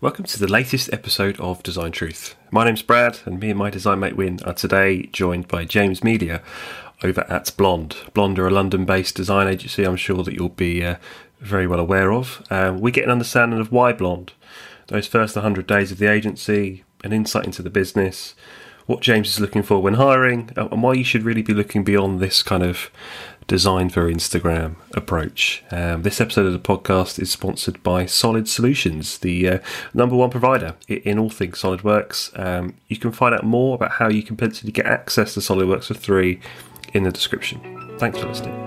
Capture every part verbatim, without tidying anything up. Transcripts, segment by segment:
Welcome to the latest episode of Design Truth. My name's Brad, and me and my design mate Win are today joined by James Media over at Blonde. Blonde are a London-based design agency I'm sure that you'll be uh, very well aware of. Um, we get an understanding of why Blonde, those first one hundred days of the agency, an insight into the business, what James is looking for when hiring, and why you should really be looking beyond this kind of design for Instagram approach. Um, this episode of the podcast is sponsored by Solid Solutions, the uh, number one provider in all things SolidWorks. Um, you can find out more about how you can potentially get access to SolidWorks for free in the description. Thanks for listening.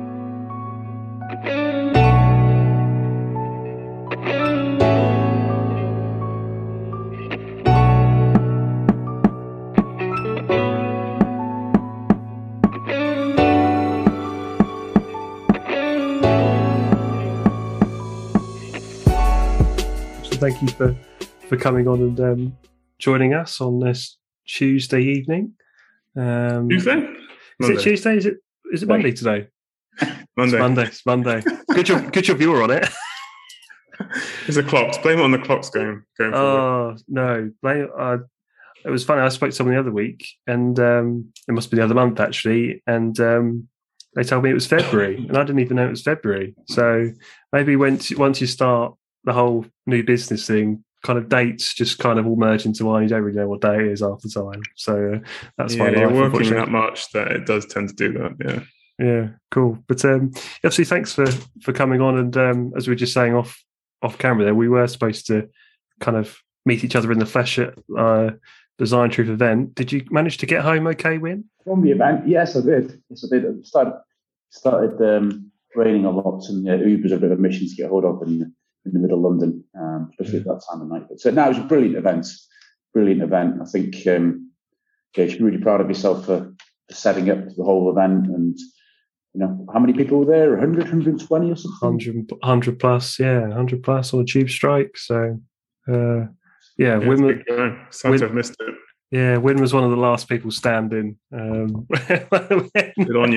Thank you for, for coming on and um, joining us on this Tuesday evening. Um, Tuesday? Is Monday. it Tuesday? Is it is it Monday today? Monday. It's Monday. It's Monday. Good job. Good job. You're on it. It's the clocks. Blame it on the clocks going going forward. Oh no! Blame, uh, it was funny. I spoke to someone the other week, and um, it must be the other month actually, and um, they told me it was February, and I didn't even know it was February. So maybe when t- once you start the whole new business thing, kind of dates just kind of all merge into one. You don't really know what day it is after time. So uh, that's yeah, my you're life, working that much that it does tend to do that. Yeah, yeah, cool. But um, obviously, thanks for for coming on. And um, as we were just saying off off camera, there we were supposed to kind of meet each other in the flesh at uh, Design Truth event. Did you manage to get home okay, Win? From the event, yes, I did. Yes, I did. It started started um, raining a lot, and uh, Uber's a bit of a mission to get hold of in, in the middle of London, um, especially at that time of night. But so now it was a brilliant event. Brilliant event. I think um, yeah, you should be really proud of yourself for, for setting up the whole event. And you know, how many people were there? one hundred, one hundred twenty or something? one hundred, one hundred plus, yeah, one hundred plus on a tube strike. So, uh, yeah, yeah Win, Sad Win, to have missed it. Yeah, Win was one of the last people standing. Um, when, Good on you,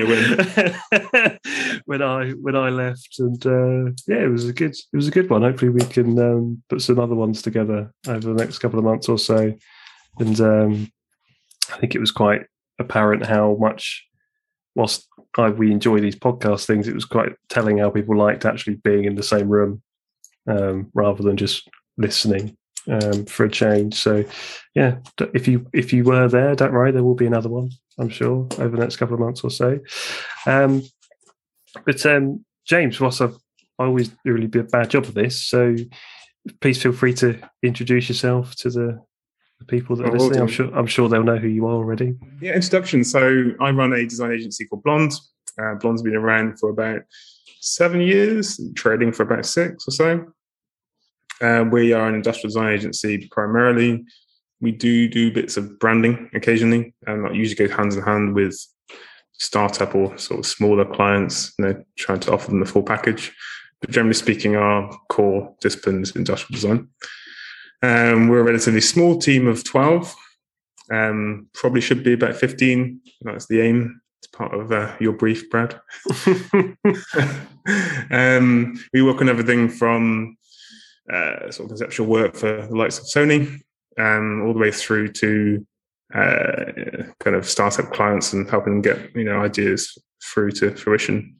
Win. when I when I left, and uh, yeah, it was a good it was a good one. Hopefully, we can um, put some other ones together over the next couple of months or so. And um, I think it was quite apparent how much, whilst I, we enjoy these podcast things, it was quite telling how people liked actually being in the same room um, rather than just listening. Um, for a change. So yeah, if you if you were there, don't worry, there will be another one, I'm sure, over the next couple of months or so. Um, but um, James, whilst I've, I always do a really bad job of this, so please feel free to introduce yourself to the, the people that are Oh, listening. well I'm sure I'm sure they'll know who you are already. Yeah, introduction. So I run a design agency called Blonde. Uh, Blonde's been around for about seven years, trading for about six or so. Uh, we are an industrial design agency primarily. We do do bits of branding occasionally, and that usually goes hand in hand with startup or sort of smaller clients, you know, trying to offer them the full package. But generally speaking, our core discipline is industrial design. Um, we're a relatively small team of twelve. Um, probably should be about fifteen. That's the aim. It's part of uh, your brief, Brad. um, we work on everything from Uh, sort of conceptual work for the likes of Sony, um, all the way through to uh, kind of startup clients and helping them get, you know, ideas through to fruition.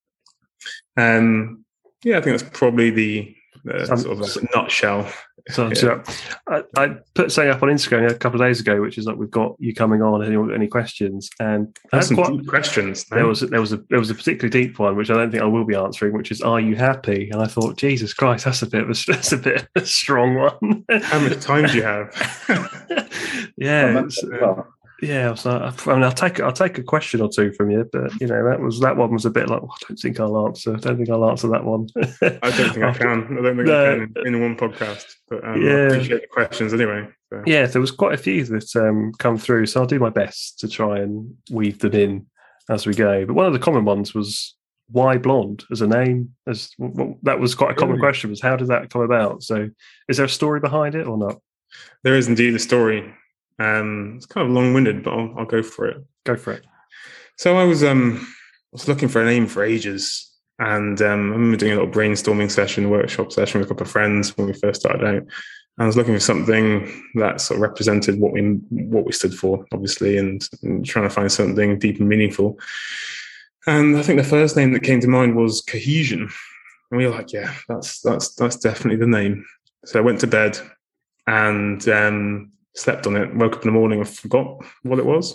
Um, yeah, I think that's probably the uh, Some, sort of like a nutshell. So, yeah. so I, I put something up on Instagram a couple of days ago, which is like, we've got you coming on. Any, any questions? And That's some quite, deep questions. No? There was there was a there was a particularly deep one, which I don't think I will be answering, which is, "Are you happy?" And I thought, Jesus Christ, that's a bit of a that's a bit of a strong one. How much time do you have? yeah, it's, uh, yeah. So I mean, I'll take I'll take a question or two from you, but you know, that was that one was a bit like, oh, I don't think I'll answer. I don't think I'll answer that one. I don't think I can. I don't think no. I can in, in one podcast. But um, yeah. I appreciate the questions anyway. So. Yeah, there was quite a few that um, come through, so I'll do my best to try and weave them in as we go. But one of the common ones was, why Blonde as a name? As well, that was quite a common really? question. Was how did that come about? So, is there a story behind it or not? There is indeed a story. Um, it's kind of long-winded, but I'll, I'll go for it. Go for it. So I was um, was looking for a name for ages, and um, I remember doing a little brainstorming session, workshop session with a couple of friends when we first started out. I was looking for something that sort of represented what we what we stood for, obviously, and, and trying to find something deep and meaningful. And I think the first name that came to mind was Cohesion. And we were like, yeah, that's that's that's definitely the name. So I went to bed and um, slept on it, woke up in the morning and forgot what it was.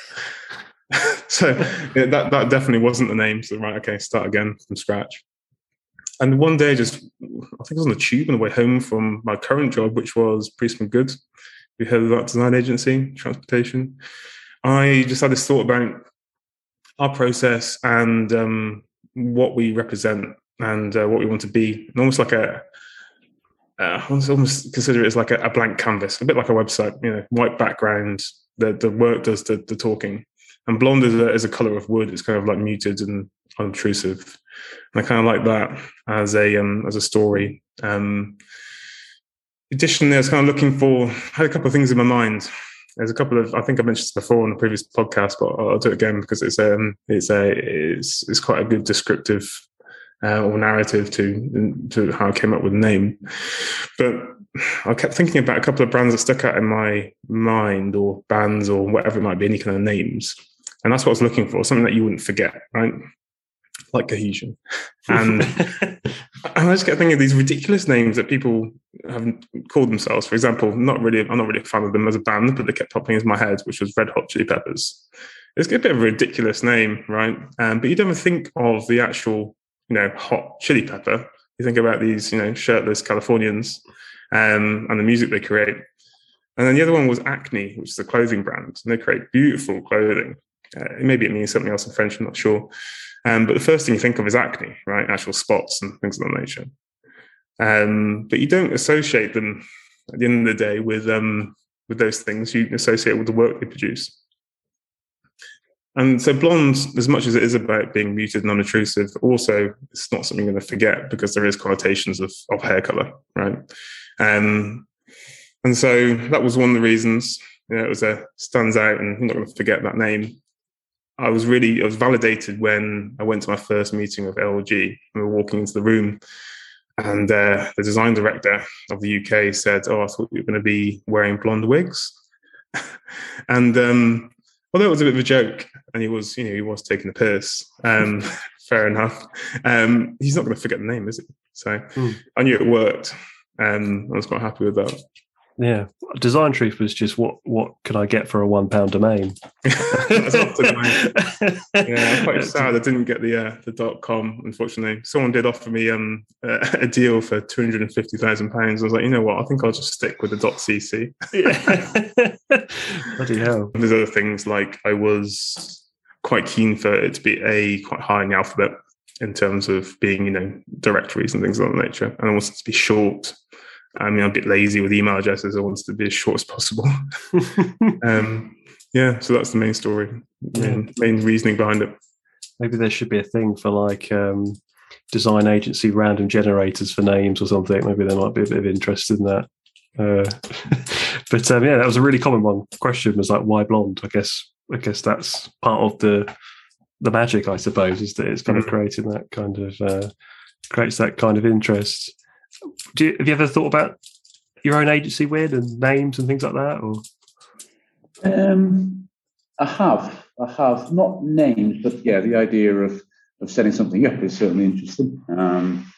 So yeah, that, that definitely wasn't the name. So right, okay, start again from scratch. And one day, just I think I was on the tube on the way home from my current job, which was Priestman Goods. You heard of that design agency, transportation. I just had this thought about our process and um, what we represent and uh, what we want to be, and almost like a, uh, I almost consider it as like a, a blank canvas, a bit like a website, you know, white background. The the work does the, the talking, and blonde is a, is a color of wood. It's kind of like muted and unobtrusive, and I kind of like that as a um, as a story. Um, additionally, I was kind of looking for. I had a couple of things in my mind. There's a couple of, I think I mentioned this before on the previous podcast, but I'll do it again because it's um it's a it's it's quite a good descriptive uh, or narrative to to how I came up with the name. But I kept thinking about a couple of brands that stuck out in my mind, or bands, or whatever it might be, any kind of names, and that's what I was looking for, something that you wouldn't forget, right? Like Cohesion. And, and I just kept thinking of these ridiculous names that people have called themselves. For example, not really, I'm not really a fan of them as a band, but they kept popping into my head, which was Red Hot Chili Peppers. It's a bit of a ridiculous name, right? Um, but you don't think of the actual, you know, hot chili pepper. You think about these, you know, shirtless Californians um, and the music they create. And then the other one was Acne, which is a clothing brand. And they create beautiful clothing. Uh, maybe it means something else in French, I'm not sure. Um, but the first thing you think of is acne, right? Actual spots and things of that nature. Um, but you don't associate them at the end of the day with um, with those things. You associate with the work they produce. And so blonde, as much as it is about being muted and unobtrusive, also it's not something you're going to forget because there is connotations of, of hair color, right? Um, and so that was one of the reasons. You know, it was a stands out, and I'm not going to forget that name. I was really, I was validated when I went to my first meeting of L G. We were walking into the room, and uh, the design director of the U K said, "Oh, I thought you were going to be wearing blonde wigs." And um, although it was a bit of a joke, and he was, you know, he was taking the piss. Um, fair enough. Um, he's not going to forget the name, is he? So mm. I knew it worked, and I was quite happy with that. Yeah, Design Truth was just what what can I get for a one pound domain? That's often my, yeah, I'm quite sad I didn't get the uh, the dot com. Unfortunately, someone did offer me um uh, a deal for two hundred and fifty thousand pounds. I was like, you know what? I think I'll just stick with the dot cc. Yeah. Bloody hell! There's other things like I was quite keen for it to be a quite high in the alphabet in terms of being, you know, directories and things of that nature, and I wanted it to be short. I mean, I'm a bit lazy with email addresses. I want it to be as short as possible. um, yeah, so that's the main story, main, main reasoning behind it. Maybe there should be a thing for like um, design agency random generators for names or something. Maybe there might be a bit of interest in that. Uh, but um, yeah, that was a really common one. The question was like, why blonde? I guess I guess that's part of the the magic, I suppose, is that it's kind mm-hmm. of creating that kind of uh, creates that kind of interest. Do you, have you ever thought about your own agency with and names and things like that? Or um, I have, I have not names, but yeah, the idea of of setting something up is certainly interesting. Um,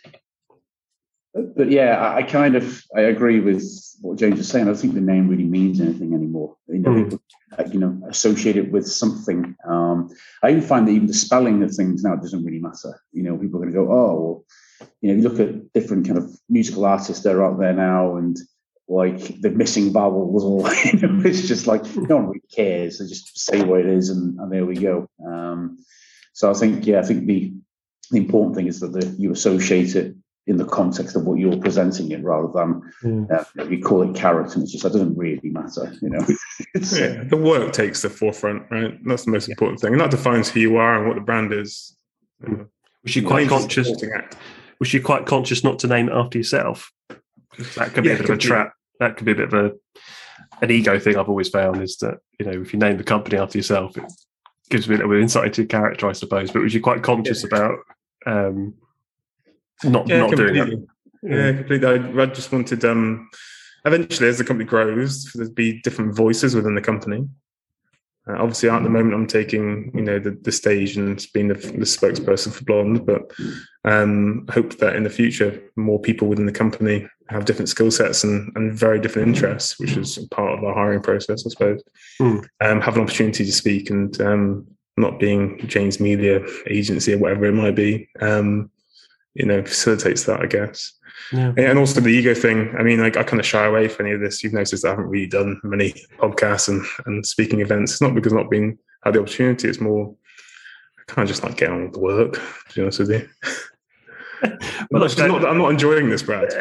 but, but yeah, I, I kind of I agree with what James was saying. I don't think the name really means anything anymore. You know, mm. people, you know, associate it with something. Um, I even find that even the spelling of things now doesn't really matter. You know, people are going to go, oh, well, you know, you look at different kind of musical artists that are out there now, and like the missing vowels, or you know, it's just like no one really cares. They just say what it is, and, and there we go. Um, so I think, yeah, I think the the important thing is that the, you associate it in the context of what you're presenting it, rather than mm. uh, you call it carrot, and it's just that doesn't really matter. You know, it's, yeah, the work takes the forefront, right? That's the most yeah. important thing, and that defines who you are and what the brand is. You know. Was she quite conscious? Was she quite conscious not to name it after yourself? That could be yeah, a bit of a trap. That could be a bit of a an ego thing. I've always found is that, you know, if you name the company after yourself, it gives me a little bit of insight into your character, I suppose. But was you quite conscious yeah. about um, not yeah, not doing that? Yeah, completely. I, I just wanted, um, eventually, as the company grows, there'd be different voices within the company. Uh, obviously, at the moment, I'm taking, you know, the, the stage and being the, the spokesperson for Blonde, but um, I hope that in the future, more people within the company have different skill sets and, and very different interests, which is part of our hiring process, I suppose. Mm. Um, have an opportunity to speak and um, not being James Media Agency or whatever it might be, um, you know, facilitates that, I guess. Yeah. And also the ego thing. I mean, like, I kind of shy away from any of this. You've noticed I haven't really done many podcasts and, and speaking events. It's not because I've not been had the opportunity. It's more I kind of just like getting on with the work, to be honest with you. Well, I'm, not, I'm not enjoying this, Brad.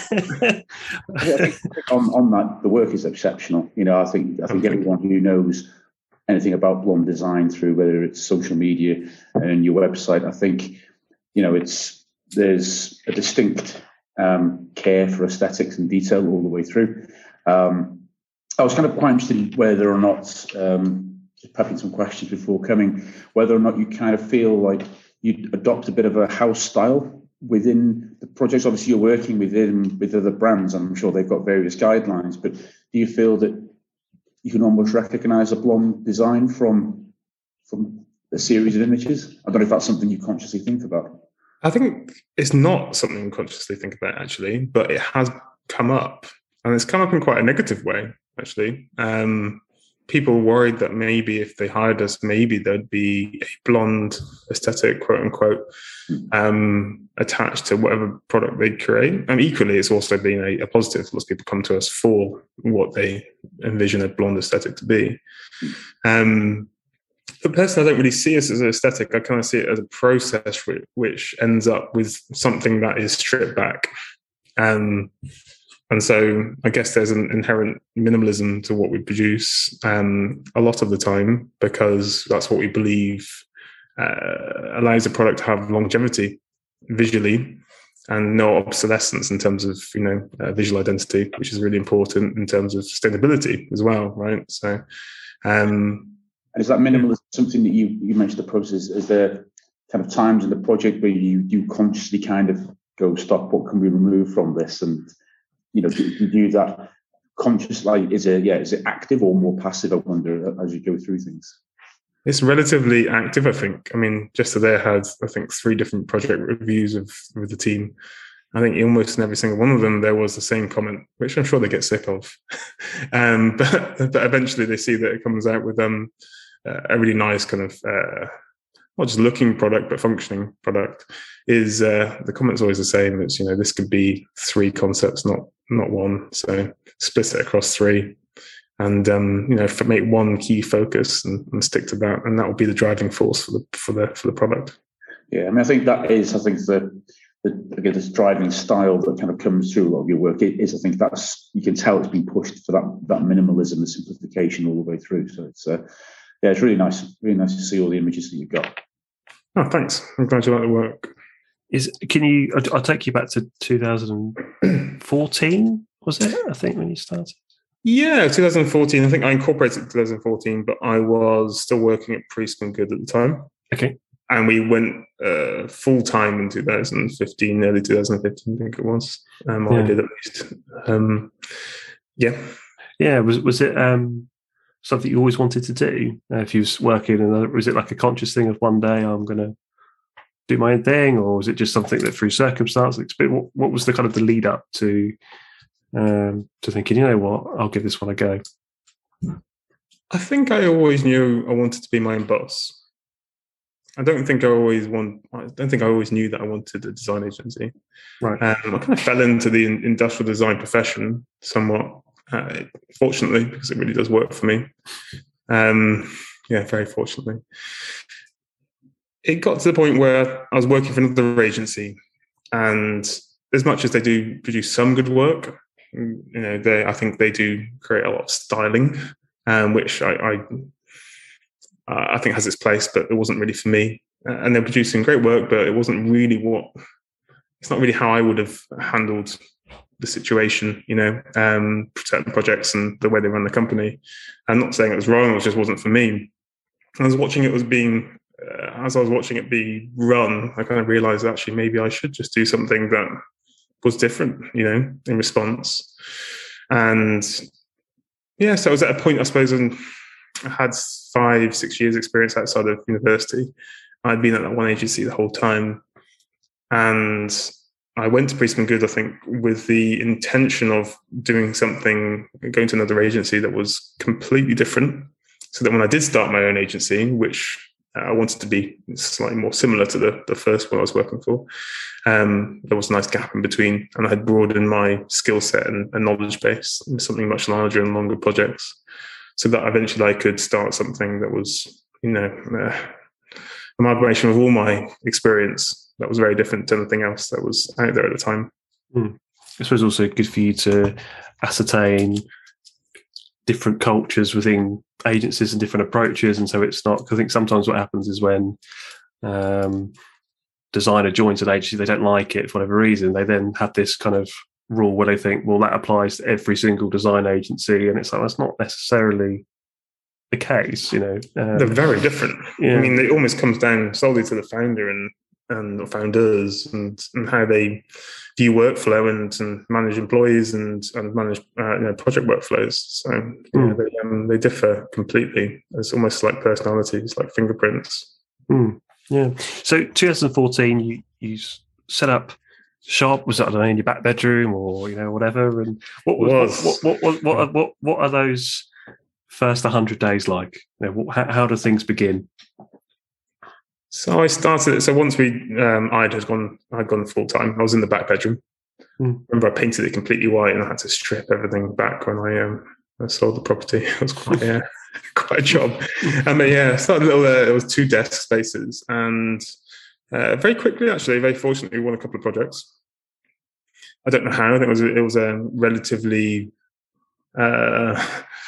on, on that, the work is exceptional. You know, I think I think okay. everyone who knows anything about Blonde design, through whether it's social media and your website, I think, you know, it's there's a distinct Um, care for aesthetics and detail all the way through. Um, I was kind of quite interested in whether or not, um, just prepping some questions before coming, whether or not you kind of feel like you adopt a bit of a house style within the projects. Obviously, you're working within with other brands, and I'm sure they've got various guidelines, but do you feel that you can almost recognise a Blonde design from, from a series of images? I don't know if that's something you consciously think about. I think it's not something I consciously think about, actually, but it has come up, and it's come up in quite a negative way, actually. Um, people worried that maybe if they hired us, maybe there'd be a Blonde aesthetic, quote unquote, um, attached to whatever product they create. And equally, it's also been a, a positive. Lots of people come to us for what they envision a Blonde aesthetic to be. Um, But personally, I don't really see us as an aesthetic. I kind of see it as a process which, which ends up with something that is stripped back. Um, and so I guess there's an inherent minimalism to what we produce um, a lot of the time, because that's what we believe uh, allows a product to have longevity visually and no obsolescence in terms of, you know, uh, visual identity, which is really important in terms of sustainability as well, right? So, um, and is that minimalism something that you, you mentioned the process? Is there kind of times in the project where you you consciously kind of go, stop, what can we remove from this? And, you know, do you do that consciously? Is it, yeah, is it active or more passive, I wonder, as you go through things? It's relatively active, I think. I mean, just today I had, I think, three different project reviews of with the team. I think almost in every single one of them, there was the same comment, which I'm sure they get sick of. um, but, but eventually they see that it comes out with um, uh, a really nice kind of, uh, not just looking product, but functioning product. Is uh, the comment's always the same. It's, you know, this could be three concepts, not not one. So split it across three. And um, you know, make one key focus and, and stick to that, and that will be the driving force for the for the for the product. Yeah, I mean, I think that is, I think the, the again, this driving style that kind of comes through a lot of your work. It is, I think that's, you can tell it's been pushed for that that minimalism and simplification all the way through. So it's uh, yeah, it's really nice, really nice to see all the images that you've got. Oh, thanks. I'm glad you like the work. Is can you? I'll take you back to two thousand fourteen. Was it? I think when you started. Yeah, twenty fourteen. I think I incorporated in twenty fourteen, but I was still working at Priest and Good at the time. Okay. And we went uh, full time in two thousand fifteen, early two thousand fifteen, I think it was. Um, yeah. I did at least. Um, yeah. Yeah. Was was it um, something you always wanted to do? Uh, if you was working, and was it like a conscious thing of one day I'm going to do my own thing, or was it just something that through circumstance? What, what was the kind of the lead up to? Um, to thinking, you know what, I'll give this one a go? I think I always knew I wanted to be my own boss. I don't think I always want. I don't think I always knew that I wanted a design agency. Right. Um, I kind of fell into the industrial design profession somewhat, uh, fortunately, because it really does work for me. Um, yeah, very fortunately. It got to the point where I was working for another agency, and as much as they do produce some good work, you know, they, I think they do create a lot of styling, um, which I, I, uh, I think has its place, but it wasn't really for me. Uh, and they're producing great work, but it wasn't really what. It's not really how I would have handled the situation, you know, um, certain projects and the way they run the company. I'm not saying it was wrong; it just wasn't for me. I was watching it was being, uh, as I was watching it be run, I kind of realised actually maybe I should just do something that was different, you know, in response. And yeah, so I was at a point, I suppose, when I had five, six years experience outside of university. I'd been at that one agency the whole time. And I went to Priestman Good, I think, with the intention of doing something, going to another agency that was completely different. So that when I did start my own agency, which I wanted to be slightly more similar to the, the first one I was working for, um, there was a nice gap in between. And I had broadened my skill set and, and knowledge base into something much larger and longer projects, so that eventually I could start something that was, you know, uh, amalgamation of all my experience that was very different to anything else that was out there at the time. Mm. I suppose also good for you to ascertain different cultures within agencies and different approaches. And so it's not, I think sometimes what happens is when um, designer joins an agency, they don't like it for whatever reason, they then have this kind of rule where they think, well, that applies to every single design agency. And it's like, that's not necessarily the case, you know. Um, They're very different. Yeah. I mean, it almost comes down solely to the founder and and founders and, and how they view workflow and, and manage employees and, and manage uh, you know, project workflows. So you mm. know, they, um, they differ completely. It's almost like personalities, like fingerprints. Mm. Yeah. So twenty fourteen, you you set up shop. Was that, I don't know, in your back bedroom or, you know, whatever? And what was, was. What, what, what, what, what, what, what are those first one hundred days like? You know, what, how, how do things begin? So I started. So once we, um, I'd had gone, I'd gone full time. I was in the back bedroom. Mm. Remember, I painted it completely white, and I had to strip everything back when I um, I sold the property. It was quite, yeah, quite a job. And then, yeah, I started a little. Uh, it was two desk spaces, and uh, very quickly, actually, very fortunately, won a couple of projects. I don't know how. I think it was it was a relatively uh,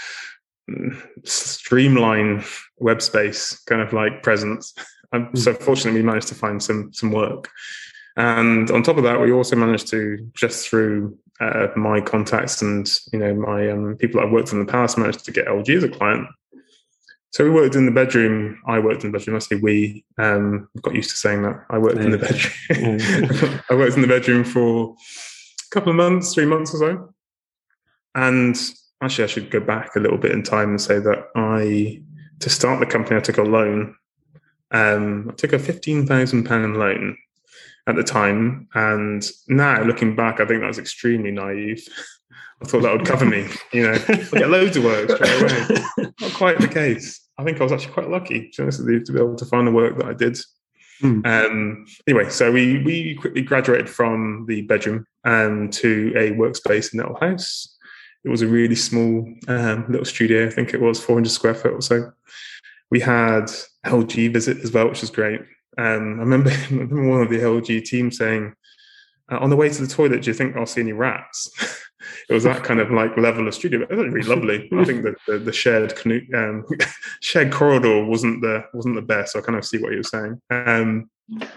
streamlined web space, kind of like presence. Um, so fortunately, we managed to find some some work, and on top of that, we also managed to, just through uh, my contacts and you know my um, people I've worked with in the past, managed to get L G as a client. So we worked in the bedroom. I worked in the bedroom. I say we. Um, I've got used to saying that. I worked yeah. in the bedroom. Yeah. I worked in the bedroom for a couple of months, three months or so. And actually, I should go back a little bit in time and say that I, to start the company, I took a loan. Um, I took a fifteen thousand pound loan at the time, and now looking back, I think that was extremely naive. I thought that would cover me, you know, I get loads of work straight away. Not quite the case. I think I was actually quite lucky, to be honest with you, to be able to find the work that I did. Mm. Um, anyway, so we we quickly graduated from the bedroom um, to a workspace in Nettle House. It was a really small um, little studio. I think it was four hundred square foot or so. We had L G visit as well, which was great. Um, I remember, I remember one of the L G team saying, uh, on the way to the toilet, do you think I'll see any rats? It was that kind of like level of studio. It was really lovely. I think that the, the shared canoe, um, shared corridor wasn't the wasn't the best. So I kind of see what he was saying. Um,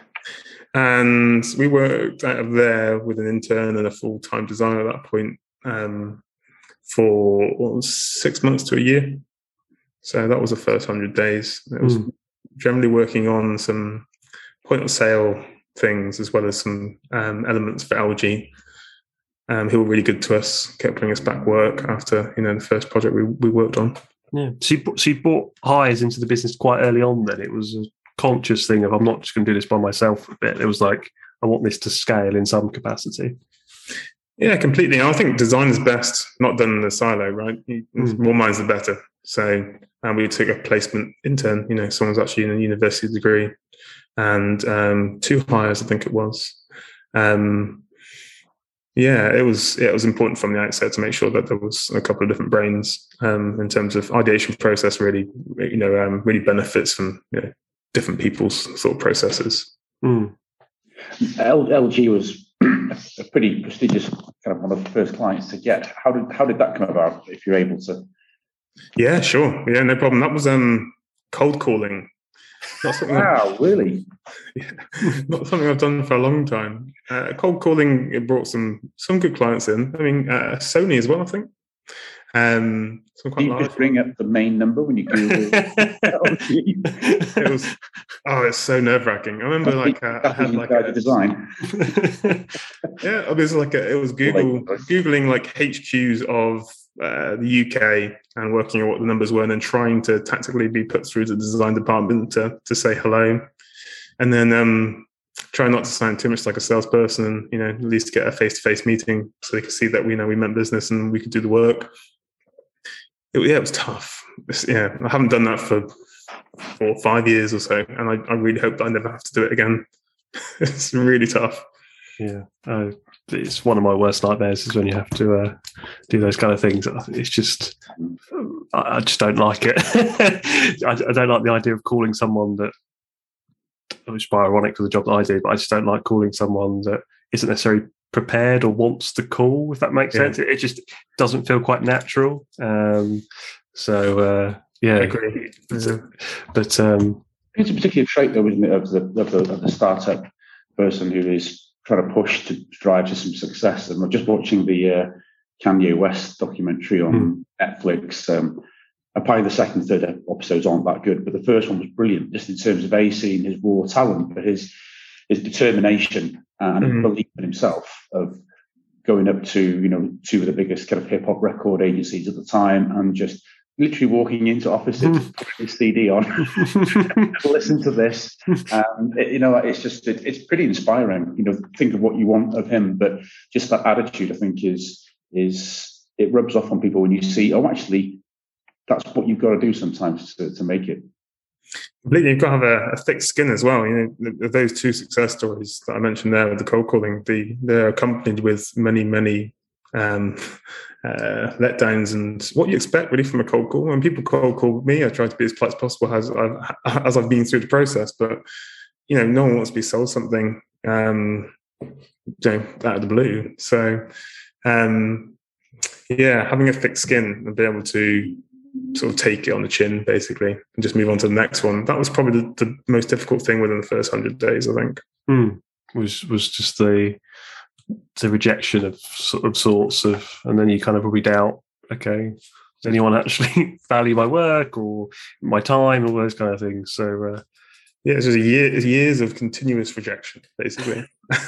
and we worked out of there with an intern and a full time designer at that point um, for what was six months to a year. So that was the first hundred days. It was mm. generally working on some point of sale things as well as some um, elements for L G. Um, who were really good to us, kept bringing us back work after you know the first project we, we worked on. Yeah, so you, so you brought hires into the business quite early on. Then it was a conscious thing of I'm not just going to do this by myself a bit. It was like I want this to scale in some capacity. Yeah, completely. I think design is best not done in a silo, right? Mm. More minds the better. So, and we took a placement intern. You know, someone's actually in a university degree, and um, two hires, I think it was. Um, Yeah, it was it was important from the outset to make sure that there was a couple of different brains um, in terms of ideation process. Really, you know, um, really benefits from you know, different people's thought processes. Mm. L G was a pretty prestigious kind of one of the first clients to get. How did how did that come about? If you're able to, yeah, sure, yeah, no problem. That was um, cold calling. Not something wow, really? Yeah, not something I've done for a long time. Uh, cold calling, it brought some some good clients in. I mean, uh, Sony as well, I think. Um, so I'm quite you large. just bring up the main number when you Google. It was, oh, it's so nerve wracking. I remember like uh, I had like a design. Yeah, it was like a, it was Google googling like H Qs of uh, the U K and working out what the numbers were, and then trying to tactically be put through to the design department to to say hello, and then um, try not to sound too much like a salesperson, and you know at least get a face to face meeting so they could see that we you know we meant business and we could do the work. It, yeah, it was tough. It's, yeah, I haven't done that for four or five years or so, and I, I really hope that I never have to do it again. It's really tough. Yeah, uh, it's one of my worst nightmares is when you have to uh, do those kind of things. It's just, I, I just don't like it. I, I don't like the idea of calling someone that, which is quite ironic for the job that I do, but I just don't like calling someone that isn't necessarily prepared or wants to call, if that makes yeah. sense. It, it just doesn't feel quite natural. Um, so, uh, yeah. I agree. But, but um, it's a particular trait, though, isn't it, of the, of the, of the startup person who is trying to push to drive to some success. And we're just watching the uh, Kanye West documentary on mm. Netflix. Um, apparently the second, third episodes aren't that good, but the first one was brilliant, just in terms of A, seeing his raw talent, but his his determination and mm. belief in himself of going up to, you know, two of the biggest kind of hip hop record agencies at the time and just literally walking into offices, mm. putting his C D on, listen to this. Um, it, you know, it's just, it, it's pretty inspiring, you know, think of what you want of him, but just that attitude, I think is, is it rubs off on people when you see, oh, actually, that's what you've got to do sometimes to, to make it. Completely, you've got to have a, a thick skin as well. You know, those two success stories that I mentioned there with the cold calling, the, they're accompanied with many, many um, uh, letdowns and what you expect really from a cold call. When people cold call me, I try to be as polite as possible as I've, as I've been through the process. But you know, no one wants to be sold something um, you know, out of the blue. So um, yeah, having a thick skin and be able to sort of take it on the chin, basically, and just move on to the next one. That was probably the, the most difficult thing within the first hundred days, I think. Mm. Was was just the the rejection of sort of sorts of, and then you kind of probably doubt, okay, does anyone actually value my work or my time, all those kind of things. So uh, yeah, it's just a year, years of continuous rejection, basically.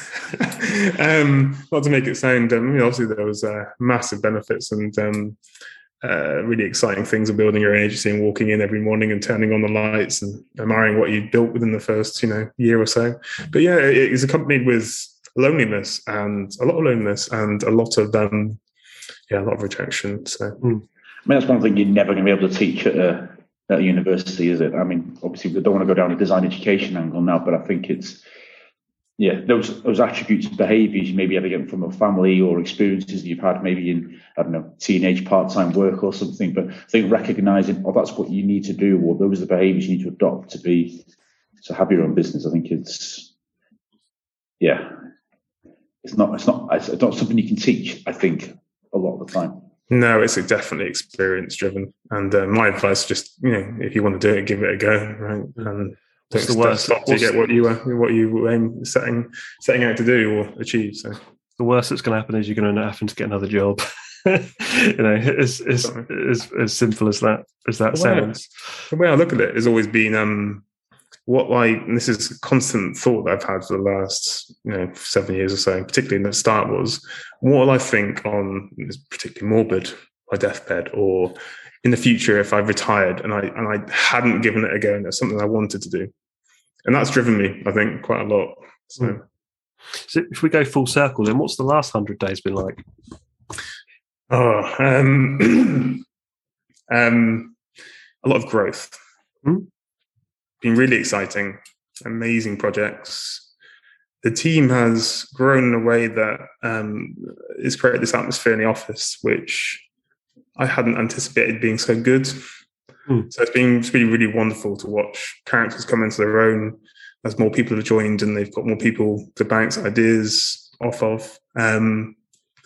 um, not to make it sound, um, I mean, obviously there was uh, massive benefits and. Um, Uh, really exciting things of building your agency and walking in every morning and turning on the lights and admiring what you built within the first, you know, year or so. But yeah, it is accompanied with loneliness and a lot of loneliness and a lot of um, yeah, a lot of rejection. So, mm. I mean, that's one thing you're never going to be able to teach at a, at a university, is it? I mean, obviously, we don't want to go down a design education angle now, but I think it's. Yeah, those those attributes and behaviours you maybe ever get from a family or experiences that you've had maybe in, I don't know, teenage part-time work or something. But I think recognising, oh, that's what you need to do, or those are the behaviours you need to adopt to be to have your own business. I think it's, yeah, it's not it's not it's not something you can teach. I think a lot of the time. No, it's definitely experience driven. And uh, my advice, just you know, if you want to do it, give it a go, right? And What's the worst? Stop to get what you uh, what you aim setting setting out to do or achieve. So the worst that's going to happen is you're going to have to get another job. you know, as as, as as simple as that as that the sounds. Way, the way I look at it is always been um, what like and this is a constant thought that I've had for the last you know seven years or so, particularly in the start, was what will I think on this particularly morbid my deathbed or in the future if I've retired and I and I hadn't given it a go and it's something I wanted to do. And that's driven me, I think, quite a lot. So. Mm. So if we go full circle, then what's the last hundred days been like? Oh, um, um, a lot of growth. Mm. Been really exciting, amazing projects. The team has grown in a way that um, has created this atmosphere in the office, which I hadn't anticipated being so good. Mm. So it's been it's been really wonderful to watch characters come into their own as more people have joined and they've got more people to bounce ideas off of. Um,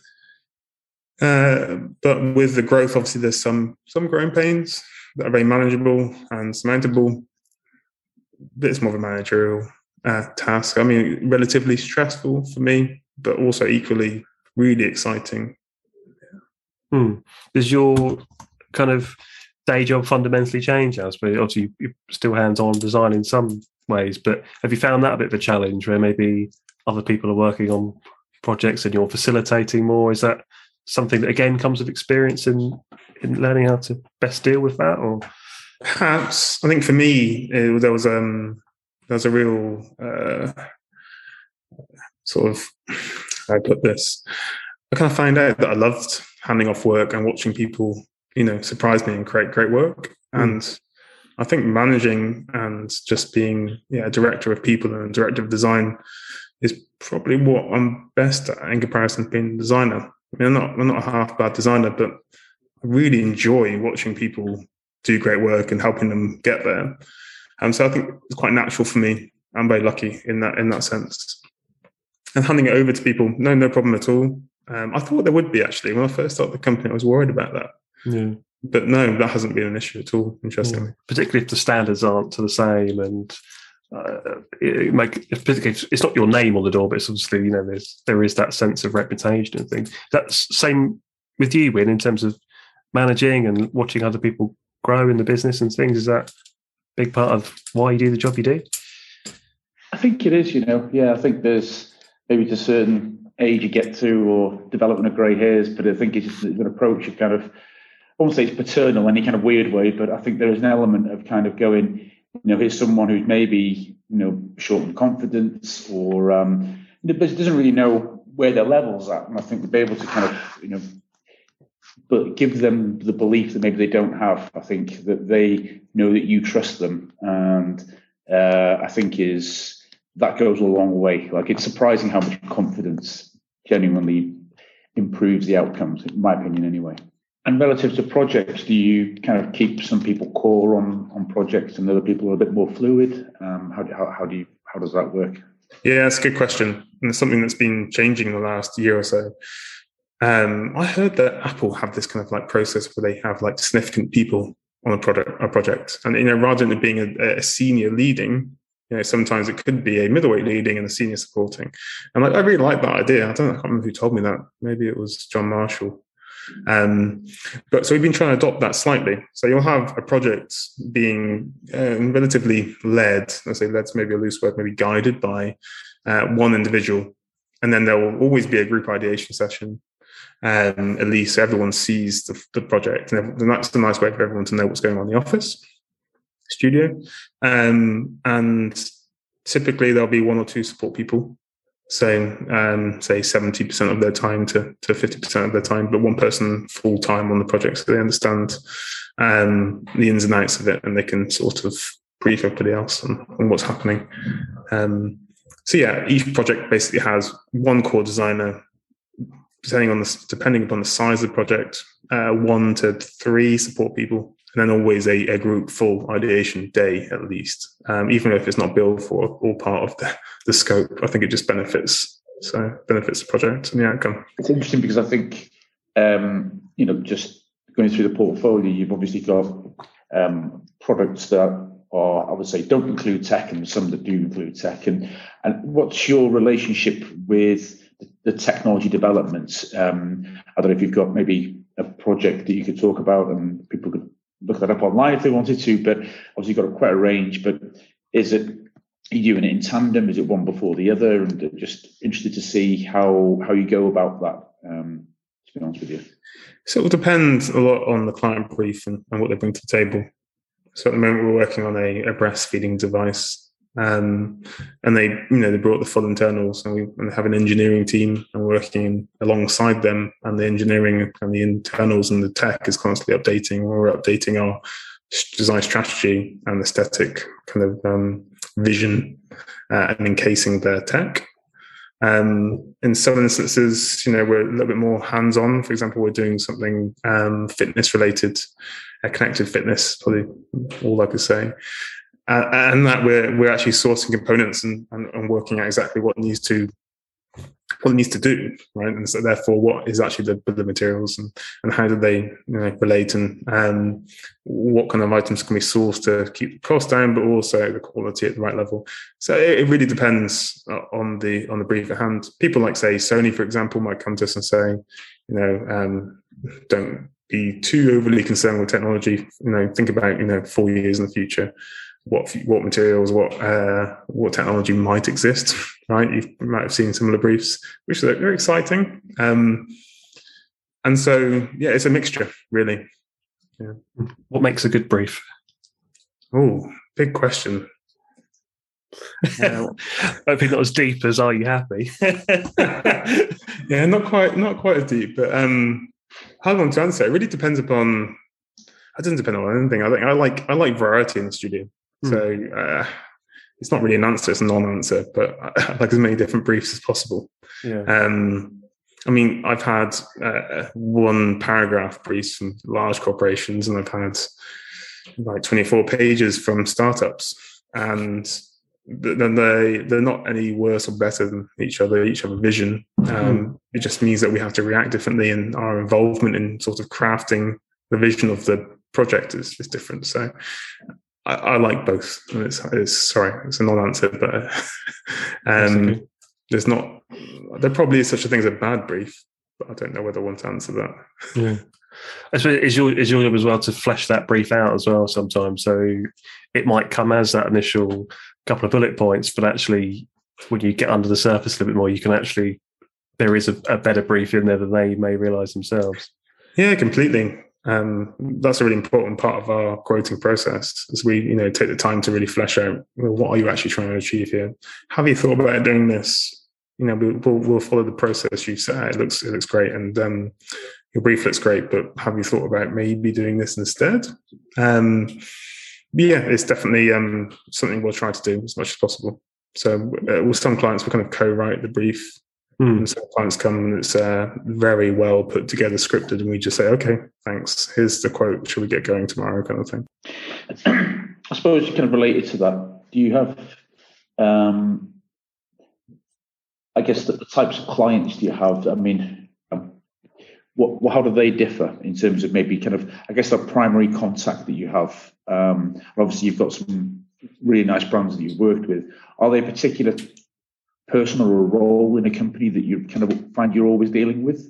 uh, but with the growth, obviously, there's some some growing pains that are very manageable and surmountable. But it's more of a managerial uh, task. I mean, relatively stressful for me, but also equally really exciting. Hmm. Does your kind of day job fundamentally change now? I suppose obviously you're still hands-on design in some ways, but have you found that a bit of a challenge where maybe other people are working on projects and you're facilitating more? Is that something that again comes with experience in in learning how to best deal with that? Or perhaps I think for me it, there was um there was a real uh, sort of how I put this. I kind of found out that I loved handing off work and watching people, you know, surprise me and create great work. Mm. And I think managing and just being yeah, a director of people and a director of design is probably what I'm best at in comparison to being a designer. I mean, I'm not, I'm not a half bad designer, but I really enjoy watching people do great work and helping them get there. And so I think it's quite natural for me. I'm very lucky in that in that sense. And handing it over to people, no, no problem at all. Um, I thought there would be, actually. When I first started the company, I was worried about that. Yeah. But no, that hasn't been an issue at all, interestingly. Yeah. Particularly if the standards aren't to the same and uh, it make, if it's not your name on the door, but it's obviously, you know, there's, there is that sense of reputation and things. That's same with you, Win, in terms of managing and watching other people grow in the business and things. Is that a big part of why you do the job you do? I think it is, you know. Yeah, I think there's maybe to a certain age you get to or developing of grey hairs, but I think it's just an approach of kind of, I won't say it's paternal in any kind of weird way, but I think there is an element of kind of going, you know, here's someone who's maybe, you know, short in confidence or um, doesn't really know where their level's at. And I think to be able to kind of, you know, but give them the belief that maybe they don't have. I think that they know that you trust them. And uh, I think is, that goes a long way. Like, it's surprising how much confidence genuinely improves the outcomes, in my opinion, anyway. And relative to projects, do you kind of keep some people core on, on projects and other people are a bit more fluid? Um, how, how, how do you, how does that work? Yeah, that's a good question. And it's something that's been changing in the last year or so. Um, I heard that Apple have this kind of like process where they have like significant people on a product, a project. And, you know, rather than it being a, a senior leading, you know, sometimes it could be a middleweight leading and a senior supporting. And like, I really like that idea. I don't know, I can't remember who told me that. Maybe it was John Marshall. Um, but so we've been trying to adopt that slightly. So you'll have a project being uh, relatively led, let's say led's maybe a loose word, maybe guided by uh, one individual. And then there will always be a group ideation session. Um, at least everyone sees the, the project. And that's a nice way for everyone to know what's going on in the office, studio. Um, and typically there'll be one or two support people. So um, say seventy percent of their time to, to fifty percent of their time, but one person full time on the project so they understand um, the ins and outs of it and they can sort of brief everybody else on, on what's happening. Um, so yeah, each project basically has one core designer, depending on the depending upon the size of the project, uh, one to three support people, and then always a, a group full ideation day at least. Um, even if it's not billed for or part of the, the scope, I think it just benefits. So benefits the project and the outcome. It's interesting because I think um, you know, just going through the portfolio, you've obviously got um, products that are, I would say, don't include tech, and some that do include tech. And and what's your relationship with the technology developments? Um, I don't know if you've got maybe a project that you could talk about and people could look that up online if they wanted to, but obviously you've got a, quite a range, but is it, are you doing it in tandem? Is it one before the other? And just interested to see how, how you go about that, um, to be honest with you. So it will depend a lot on the client brief and, and what they bring to the table. So at the moment we're working on a, a breastfeeding device. Um, and they, you know, they brought the full internals, and we and have an engineering team, and we're working alongside them. And the engineering and the internals and the tech is constantly updating. We're updating our design strategy and aesthetic kind of um, vision uh, and encasing their tech. Um, in some instances, you know, we're a little bit more hands-on. For example, we're doing something um, fitness-related, uh, connected fitness, probably all I could say. Uh, and that we're we're actually sourcing components and, and, and working out exactly what needs to what it needs to do, right? And so therefore, what is actually the, the materials, and, and how do they, you know, relate, and um, what kind of items can we source to keep the cost down, but also the quality at the right level. So it, it really depends on the on the brief at hand. People like, say, Sony, for example, might come to us and say, you know, um, don't be too overly concerned with technology. You know, think about, you know, four years in the future. What what materials, what uh, what technology might exist, right? You might have seen similar briefs, which are very exciting. Um, and so, yeah, it's a mixture, really. Yeah. What makes a good brief? Oh, big question. Uh, I think not as deep as "Are you happy?" Yeah, not quite, not quite as deep, but um, hard one to answer. It really depends upon. It doesn't depend on anything. I think I like I like variety in the studio. So uh, it's not really an answer; it's a non-answer. But I like as many different briefs as possible. Yeah. Um, I mean, I've had uh, one paragraph briefs from large corporations, and I've had like twenty-four pages from startups, and then they they're not any worse or better than each other. Each have a vision. Um, mm. It just means that we have to react differently, and our involvement in sort of crafting the vision of the project is, is different. So. I, I like both. It's, it's sorry, it's a non-answer, but um, okay. There's not. There probably is such a thing as a bad brief, but I don't know whether I want to answer that. Yeah, I suppose is your is your job as well to flesh that brief out as well sometimes. So it might come as that initial couple of bullet points, but actually, when you get under the surface a little bit more, you can actually there is a, a better brief in there than they may realise themselves. Yeah, completely. Um, that's a really important part of our quoting process, as we, you know, take the time to really flesh out, well, what are you actually trying to achieve here? Have you thought about doing this? You know, we'll, we'll follow the process you set out. It looks, it looks great, and um, your brief looks great, but have you thought about maybe doing this instead? Um, yeah, it's definitely um, something we'll try to do as much as possible. So uh, with some clients, we kind of co-write the brief. Mm. And some clients come and it's uh, very well put together, scripted, and we just say, okay, thanks. Here's the quote. Shall we get going tomorrow? Kind of thing. I suppose kind of related to that, do you have, um, I guess, the, the types of clients do you have? I mean, um, what, how do they differ in terms of maybe kind of, I guess, that primary contact that you have? Um, obviously, you've got some really nice brands that you've worked with. Are they particular person or a role in a company that you kind of find you're always dealing with?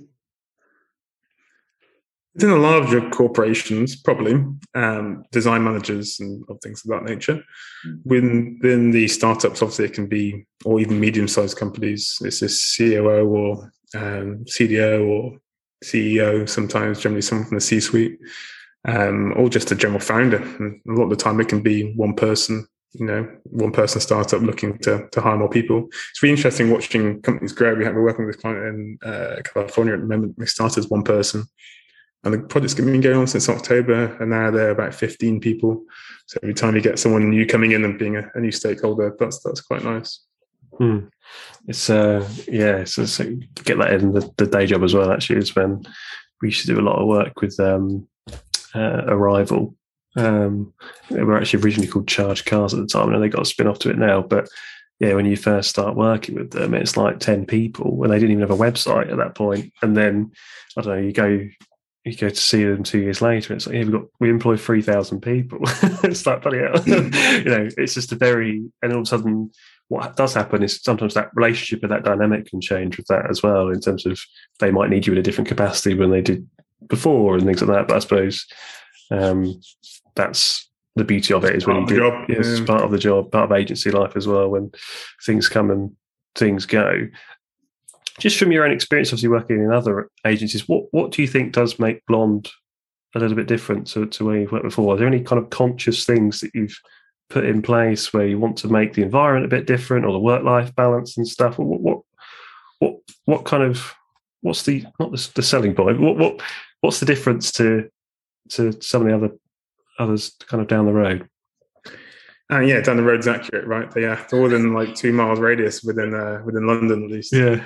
Within the larger corporations, probably um, design managers and things of that nature. Mm. Within the startups, obviously, it can be, or even medium-sized companies, it's a C O O or um, C D O or C E O, sometimes generally someone from the C-suite, um, or just a general founder. And a lot of the time it can be one person, you know, one person startup looking to to hire more people. It's really interesting watching companies grow. We have, we're working with this client in uh, California at the moment. They started as one person, and the project's been going on since October, and now they're about fifteen people. So every time you get someone new coming in and being a, a new stakeholder, that's that's quite nice. Hmm. It's uh yeah, so, so get that in the, the day job as well. Actually, is when we used to do a lot of work with um, uh, Arrival. Um, they were actually originally called Charge Cars at the time, and they got a spin off to it now. But yeah, when you first start working with them, it's like ten people when they didn't even have a website at that point. And then I don't know, you go you go to see them two years later. It's like, yeah, we got we employ three thousand people. It's like bloody hell. You know, it's just a very, and all of a sudden, what does happen is sometimes that relationship and that dynamic can change with that as well. In terms of they might need you in a different capacity than they did before and things like that. But I suppose. Um, that's the beauty of it is when you do yeah, it's part of the job, part of agency life as well, when things come and things go. Just from your own experience, obviously working in other agencies, what what do you think does make Blonde a little bit different to, to where you've worked before? Are there any kind of conscious things that you've put in place where you want to make the environment a bit different, or the work-life balance and stuff? What what what what kind of what's the not the, the selling point? What what what's the difference to to some of the other others kind of down the road? Uh, yeah, down the road's accurate, right? But yeah, they're within like two miles radius within uh, within London at least. Yeah.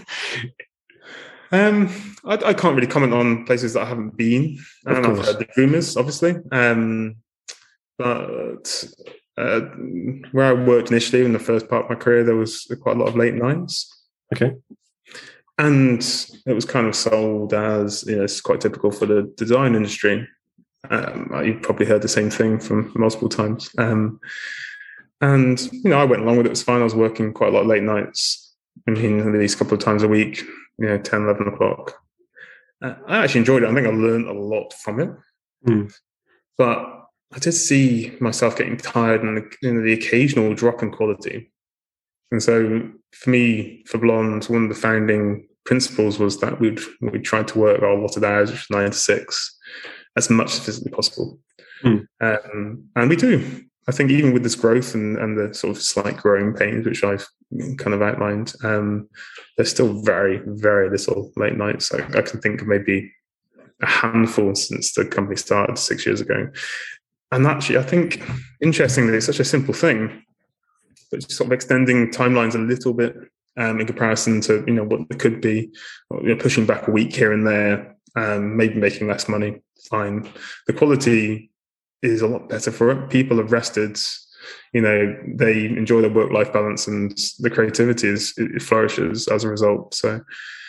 um, I, I can't really comment on places that I haven't been. Um, I've heard the rumours, obviously. Um, but uh, where I worked initially in the first part of my career, there was quite a lot of late nights. Okay. and it was kind of sold as, you know, it's quite typical for the design industry. Um, you've probably heard the same thing from multiple times. Um, and, you know, I went along with it. It was fine. I was working quite a lot of late nights. I mean, at least a couple of times a week, you know, ten, eleven o'clock. Uh, I actually enjoyed it. I think I learned a lot from it. Mm. But I did see myself getting tired and the, you know, the occasional drop in quality. And so for me, for Blond, one of the founding principles was that we'd, we'd try to work our allotted hours, which is nine to six, as much as physically possible. Mm. Um, and we do. I think even with this growth and, and the sort of slight growing pains, which I've kind of outlined, um, there's still very, very little late nights. I, I can think of maybe a handful since the company started six years ago. And actually, I think, interestingly, it's such a simple thing, but sort of extending timelines a little bit um, in comparison to, you know, what it could be, or, you know, pushing back a week here and there, um, maybe making less money, fine. The quality is a lot better for it. People have rested, you know, they enjoy their work-life balance, and the creativity is, it flourishes as a result. So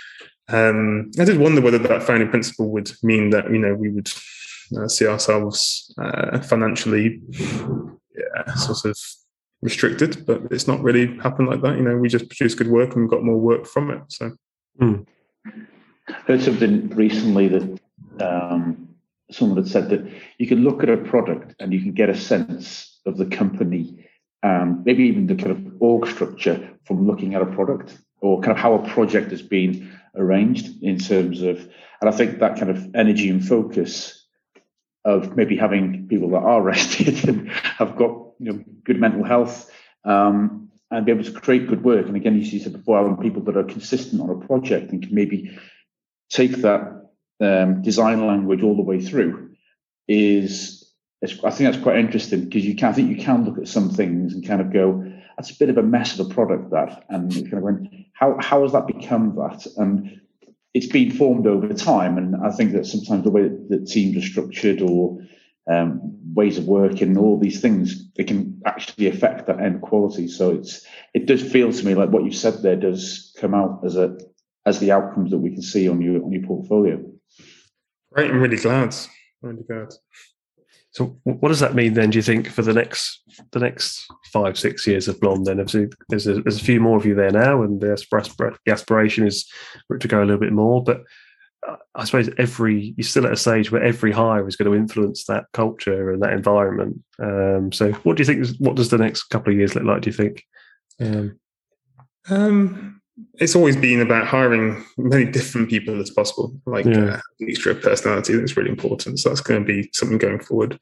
um, I did wonder whether that founding principle would mean that, you know, we would uh, see ourselves uh, financially yeah, sort of restricted, but it's not really happened like that. You know, we just produce good work and got more work from it. So mm. I heard something recently that um, someone had said that you can look at a product and you can get a sense of the company, um, maybe even the kind of org structure from looking at a product, or kind of how a project has been arranged in terms of, and I think that kind of energy and focus of maybe having people that are rested and have got, you know, good mental health, um, and be able to create good work. And again, you said before, having people that are consistent on a project and can maybe take that um, design language all the way through is, I think that's quite interesting, because you can, I think you can look at some things and kind of go, that's a bit of a mess of a product, that, and you kind of went, how how has that become that? And it's been formed over time, and I think that sometimes the way that, that teams are structured, or um, ways of working, all these things, it can actually affect that end quality. So it's it does feel to me like what you said there does come out as a as the outcomes that we can see on your on your portfolio. Right, I'm really glad. Really glad. So, what does that mean then? Do you think for the next the next five six years of Blond? Then, obviously, there's a, there's a few more of you there now, and the, aspir- the aspiration is for it to go a little bit more. But uh, I suppose every you're still at a stage where every hire is going to influence that culture and that environment. Um, so, what do you think? What does the next couple of years look like? Do you think? Um, um, it's always been about hiring many different people as possible, like yeah. uh, mixture of personality. That's really important. So that's going to be something going forward.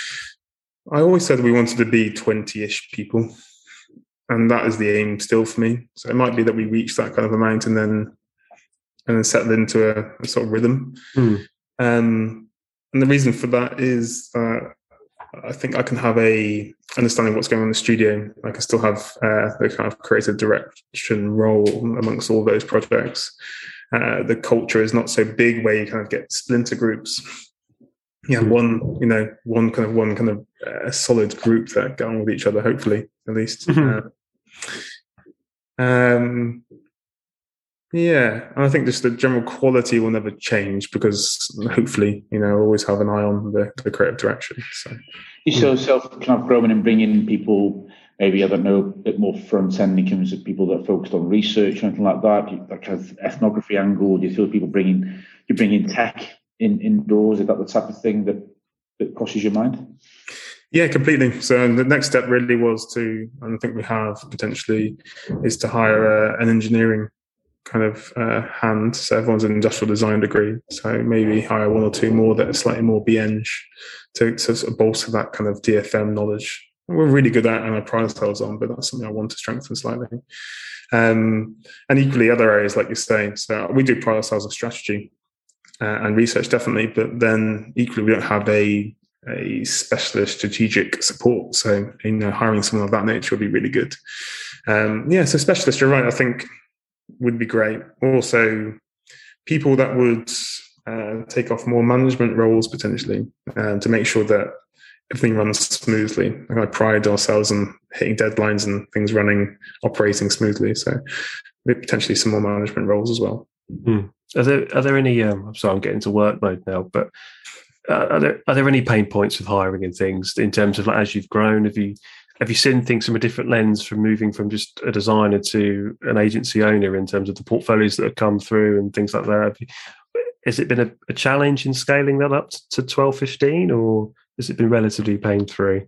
I always said we wanted to be twenty-ish people, and that is the aim still for me. So it might be that we reach that kind of amount and then and then settle into a, a sort of rhythm. Mm. Um, and the reason for that is that I think I can have a understanding of what's going on in the studio. I can still have uh, the kind of creative direction role amongst all those projects. Uh, the culture is not so big where you kind of get splinter groups. Yeah, one, you know, one kind of one kind of uh, solid group that get on with each other, hopefully, at least. Mm-hmm. Uh, um, yeah, and I think just the general quality will never change, because hopefully, you know, I always have an eye on the, the creative direction. So you saw yourself kind of growing and bringing people, maybe, I don't know, a bit more front end in terms of people that are focused on research or anything like that, that kind of ethnography angle. Do you feel people bringing, you bringing tech in indoors? Is that the type of thing that, that crosses your mind? Yeah, completely. So the next step really was to, and I think we have potentially, is to hire uh, an engineering kind of uh, hand. So everyone's an industrial design degree. So maybe hire one or two more that are slightly more B-Eng to, to sort of bolster that kind of D F M knowledge. We're really good at, and I pride ourselves on, but that's something I want to strengthen slightly. Um, and equally other areas, like you're saying. So we do pride ourselves on strategy uh, and research, definitely, but then equally we don't have a a specialist strategic support. So, you know, hiring someone of that nature would be really good. Um, yeah, so specialist, you're right, I think would be great. Also, people that would uh, take off more management roles potentially uh, to make sure that everything runs smoothly. Like I pride ourselves on hitting deadlines and things running, operating smoothly. So potentially some more management roles as well. Hmm. Are there are there any? Um, I'm sorry, I'm getting to work mode now, but uh, are there are there any pain points with hiring and things in terms of like, as you've grown? Have you have you seen things from a different lens from moving from just a designer to an agency owner in terms of the portfolios that have come through and things like that? Have you, has it been a, a challenge in scaling that up to twelve, fifteen, or has it been relatively pain free?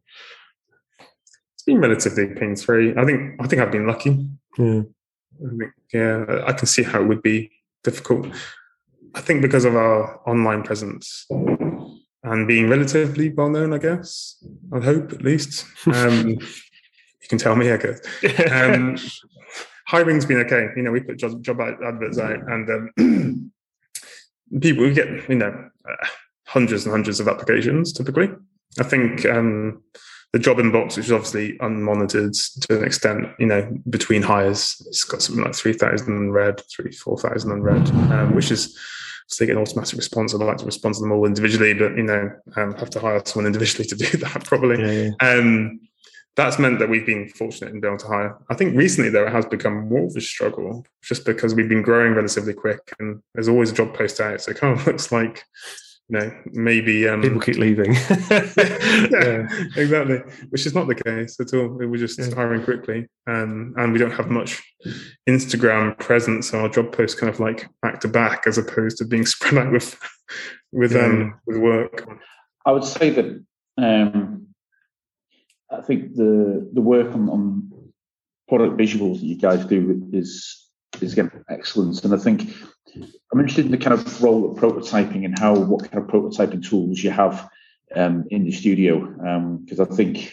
It's been relatively pain free. I think I think I've been lucky. Yeah. I think, yeah, I can see how it would be difficult. I think because of our online presence and being relatively well known, I guess, I hope at least. Um, you can tell me, I guess. Um, hiring's been okay. You know, we put job, job adverts out, and um, people we get, you know, uh, hundreds and hundreds of applications typically. I think um, the job inbox, which is obviously unmonitored to an extent, you know, between hires, it's got something like three thousand unread, three, four thousand unread, um, which is obviously an automatic response. I'd like to respond to them all individually, but, you know, um, have to hire someone individually to do that probably. Yeah, yeah. Um, that's meant that we've been fortunate in being able to hire. I think recently, though, it has become more of a struggle just because we've been growing relatively quick and there's always a job post out. So it kind of looks like, you know, maybe um, people keep leaving. yeah, yeah, exactly. Which is not the case at all. We're just yeah. hiring quickly, um, and we don't have much Instagram presence. So our job posts kind of like back to back, as opposed to being spread out with with yeah. um with work. I would say that um, I think the the work on, on product visuals that you guys do is is again excellent, and I think I'm interested in the kind of role of prototyping and how what kind of prototyping tools you have um, in the studio. Because um, I think,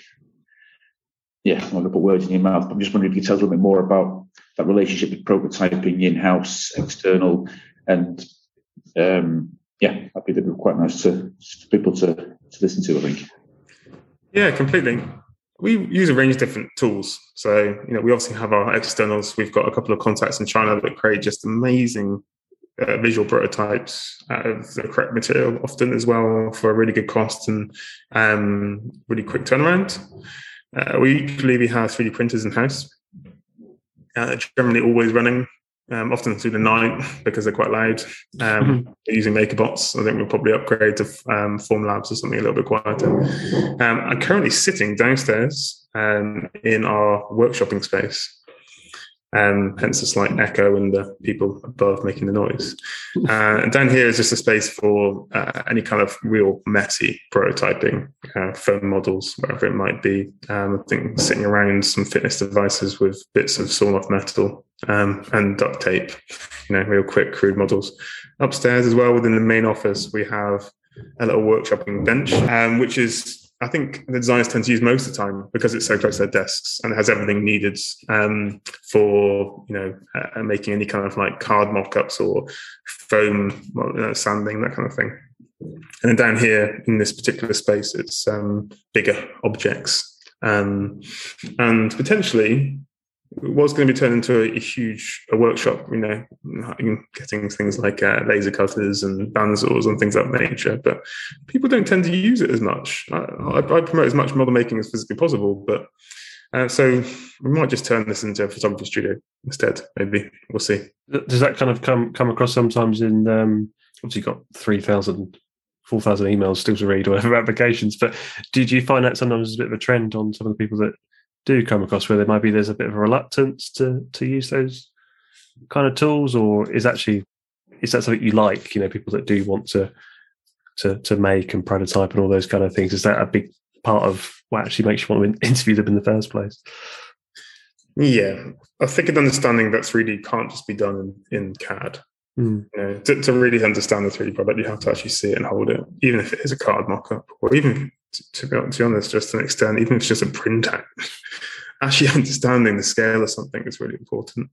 yeah, I'm not going to put words in your mouth, but I'm just wondering if you could tell us a little bit more about that relationship with prototyping, in-house, external, and um, yeah, that'd be, that'd be quite nice to for people to, to listen to, I think. Yeah, completely. We use a range of different tools. So, you know, we obviously have our externals. We've got a couple of contacts in China that create just amazing Uh, visual prototypes out of the correct material often as well for a really good cost and um, really quick turnaround. Uh, we equally we have three D printers in house, uh, generally always running, um, often through the night because they're quite loud. Um, mm-hmm. Using MakerBots, I think we'll probably upgrade to um, Formlabs or something a little bit quieter. Um, I'm currently sitting downstairs um, in our workshopping space. Um, hence a slight echo and the people above making the noise. Uh, and down here is just a space for uh, any kind of real messy prototyping, uh, foam models, wherever it might be. Um, I think sitting around some fitness devices with bits of sawn off metal um, and duct tape, you know, real quick, crude models. Upstairs as well, within the main office, we have a little workshopping bench, um, which is I think the designers tend to use most of the time because it's so close to their desks and it has everything needed um, for, you know, uh, making any kind of like card mock-ups or foam well, you know, sanding, that kind of thing. And then down here in this particular space, it's um, bigger objects. Um, and potentially was going to be turned into a, a huge a workshop, you know, getting things like uh, laser cutters and bandsaws and things of that nature. But people don't tend to use it as much. I, I, I promote as much model making as physically possible, but uh, so we might just turn this into a photography studio instead. Maybe we'll see. Does that kind of come come across sometimes in? Um, obviously, you've got three thousand. four thousand emails still to read or whatever applications, but did you find that sometimes as a bit of a trend on some of the people that do come across where there might be there's a bit of a reluctance to to use those kind of tools, or is actually is that something you like, you know, people that do want to to to make and prototype and all those kind of things? Is that a big part of what actually makes you want to interview them in the first place? Yeah, I think an understanding that three D can't just be done in, in C A D. Mm. You know, to, to really understand the three D product, you have to actually see it and hold it, even if it is a card mock-up, or even, to, to, be, to be honest, just to an extent, even if it's just a printout. Actually understanding the scale of something is really important.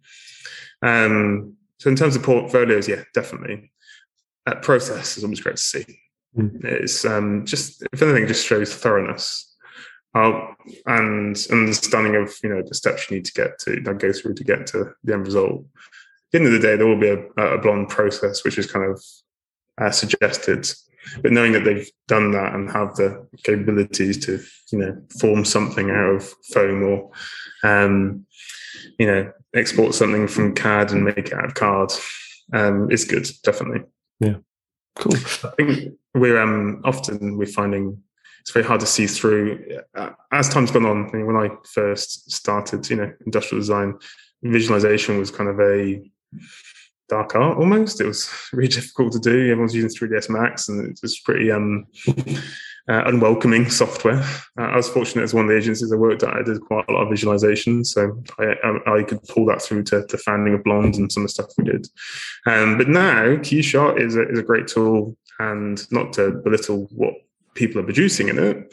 Um, so in terms of portfolios, yeah, definitely. That process is always great to see. Mm. It's um, just, if anything, just shows thoroughness uh, and understanding of, you know, the steps you need to get to, that go through to get to the end result. At the end of the day, there will be a, a blonde process, which is kind of uh, suggested. But knowing that they've done that and have the capabilities to, you know, form something out of foam or, um, you know, export something from C A D and make it out of cards, um, is good, definitely. Yeah, cool. I think we're um, often we're finding it's very hard to see through. Uh, as time's gone on, I mean, when I first started, you know, industrial design, visualization was kind of a dark art almost. It was really difficult to do. Everyone's using three D S Max, and it was pretty um, uh, unwelcoming software. Uh, I was fortunate as one of the agencies I worked at, I did quite a lot of visualization, so I, I, I could pull that through to, to founding of Blonde and some of the stuff we did. Um, but now KeyShot is a, is a great tool, and not to belittle what people are producing in it,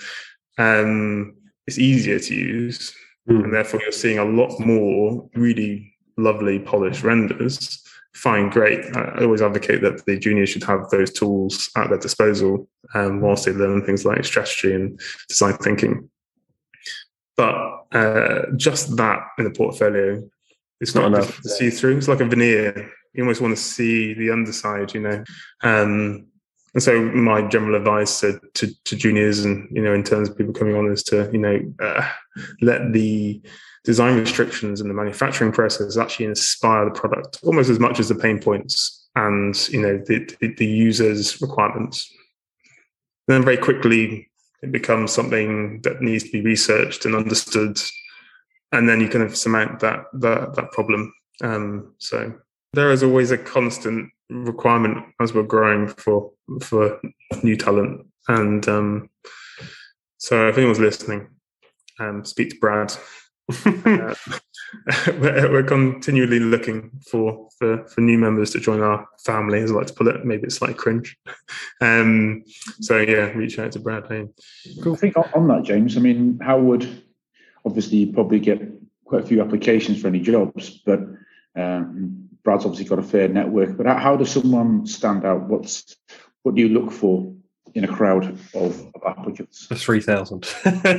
um, it's easier to use, mm. and therefore you're seeing a lot more really lovely polished renders. Fine, great. I always advocate that the juniors should have those tools at their disposal um, whilst they learn things like strategy and design thinking. But uh, just that in the portfolio, it's not, not enough to see through. It's like a veneer. You almost want to see the underside, you know. Um, and so my general advice to, to, to juniors, and you know, in terms of people coming on, is to you know uh, let the design restrictions and the manufacturing process actually inspire the product almost as much as the pain points and you know the, the, the user's requirements. And then very quickly it becomes something that needs to be researched and understood, and then you kind of surmount that that, that problem. Um, so there is always a constant requirement as we're growing for for new talent, and um, so if anyone's listening, um, speak to Brad. uh, we're, we're continually looking for, for for new members to join our family, as I like to put it. Maybe it's like cringe. Um, so yeah, reach out to Brad. Hey. Cool. I think on that, James, I mean, how would, obviously you probably get quite a few applications for any jobs, but um, Brad's obviously got a fair network. But how, how does someone stand out? What's what do you look for in a crowd of, of applicants? three thousand.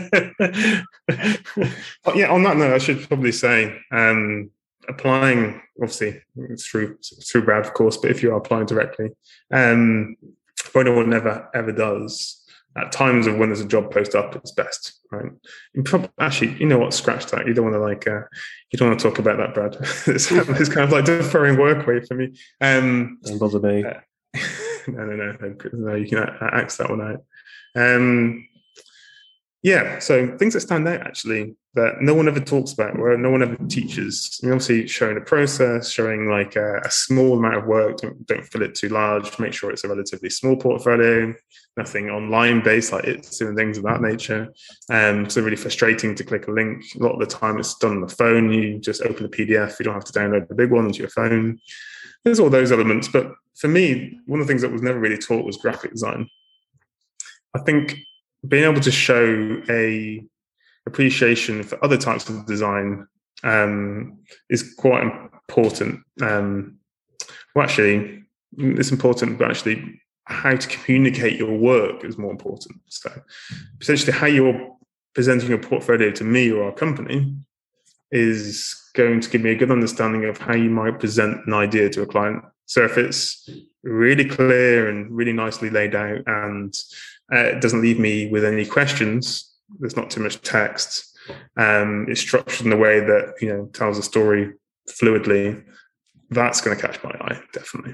Yeah, on that note, I should probably say, um, applying, obviously, through through Brad, of course, but if you are applying directly, um, what no one ever, ever does, at times of when there's a job post up, it's best, right? You probably, actually, you know what, scratch that. You don't want to, like, uh, you don't want to talk about that, Brad. it's, it's kind of like deferring work away for me. Um, don't bother me. Uh, no, no, no, no, you can axe that one out. Um, yeah, so things that stand out, actually, that no one ever talks about, or no one ever teaches. I mean, obviously, showing a process, showing like a, a small amount of work, don't, don't fill it too large, make sure it's a relatively small portfolio, nothing online-based, like it's doing things of that nature. Um, so really frustrating to click a link. A lot of the time it's done on the phone. You just open the P D F. You don't have to download the big one onto your phone. There's all those elements. But for me, one of the things that was never really taught was graphic design. I think being able to show a appreciation for other types of design um, is quite important. Um, well, actually, it's important, but actually how to communicate your work is more important. So essentially how you're presenting your portfolio to me or our company is going to give me a good understanding of how you might present an idea to a client. So if it's really clear and really nicely laid out, and uh, it doesn't leave me with any questions, there's not too much text, um, it's structured in a way that, you know, tells a story fluidly, that's going to catch my eye, definitely.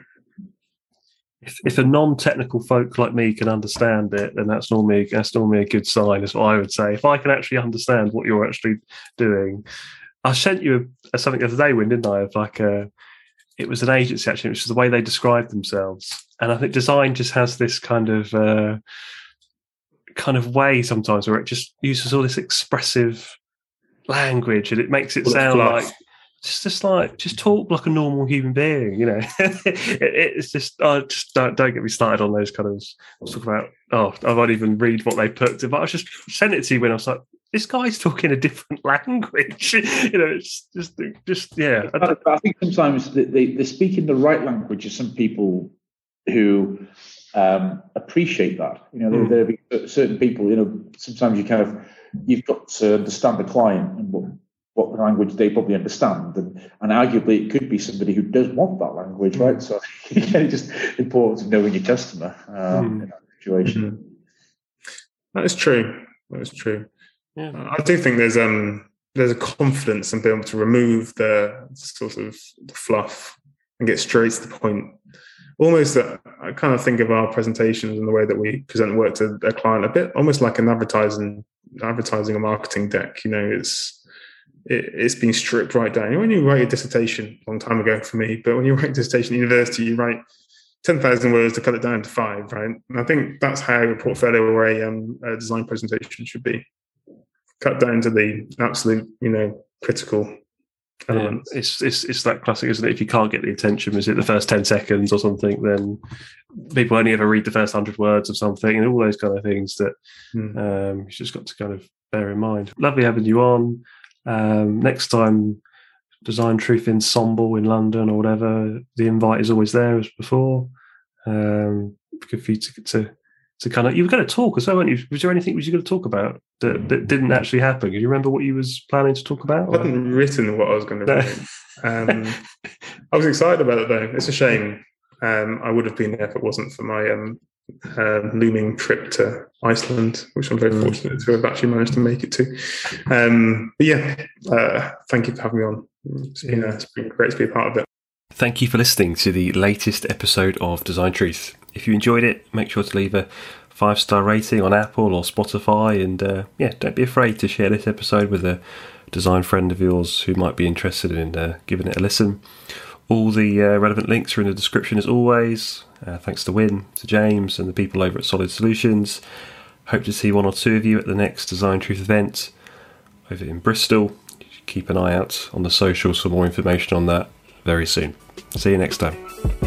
If, if a non-technical folk like me can understand it, then that's normally that's normally a good sign, is what I would say. If I can actually understand what you're actually doing. I sent you a, a something the other day, Win, didn't I? Of like a, it was an agency actually, which is the way they describe themselves. And I think design just has this kind of uh, kind of way sometimes where it just uses all this expressive language, and it makes it sound like just, just like just talk like a normal human being, you know. it, it's just oh, just don't don't get me started on those kind of talk about. Oh, I won't even read what they put. But I was just sent it to you when I was like, this guy's talking a different language. you know, it's just just yeah. I, I think sometimes they, they they speak in the right language of some people who um, appreciate that. You know, mm. there, there are certain people. You know, sometimes you kind of you've got to understand the client and what. what language they probably understand, and, and arguably it could be somebody who does want that language, right? So it's just important to know your customer um, mm. in that situation. Mm-hmm. That is true. That is true. Yeah. I do think there's um there's a confidence in being able to remove the sort of the fluff and get straight to the point. Almost, uh, I kind of think of our presentations and the way that we present work to a client a bit almost like an advertising, advertising or marketing deck. You know, it's it, it's been stripped right down. When you write a dissertation, a long time ago for me, but when you write a dissertation at university, you write ten thousand words to cut it down to five, right? And I think that's how a portfolio or a, um, a design presentation should be. Cut down to the absolute, you know, critical elements. Yeah, it's it's it's that classic, isn't it? If you can't get the attention, is it the first ten seconds or something? Then people only ever read the first hundred words of something, and all those kind of things that mm. um, you've just got to kind of bear in mind. Lovely having you on. Um, next time, Design Truth Ensemble in London or whatever. The invite is always there as before. Um, good for you to, to to kind of. You were going to talk as well, weren't you? Was there anything was you going to talk about that, that didn't actually happen? Can you remember what you was planning to talk about? I hadn't written what I was going to do. um, I was excited about it though. It's a shame. Um, I would have been there if it wasn't for my um, uh, looming trip to Iceland, which I'm very mm. fortunate to have actually managed to make it to. Um, but yeah, uh, thank you for having me on. It's been, uh, it's been great to be a part of it. Thank you for listening to the latest episode of Design Truth. If you enjoyed it, make sure to leave a five-star rating on Apple or Spotify, and uh, yeah, don't be afraid to share this episode with a design friend of yours who might be interested in uh, giving it a listen. All the uh, relevant links are in the description as always. Uh, thanks to Win, to James, and the people over at Solid Solutions. Hope to see one or two of you at the next Design Truth event over in Bristol. Keep an eye out on the socials for more information on that very soon. See you next time.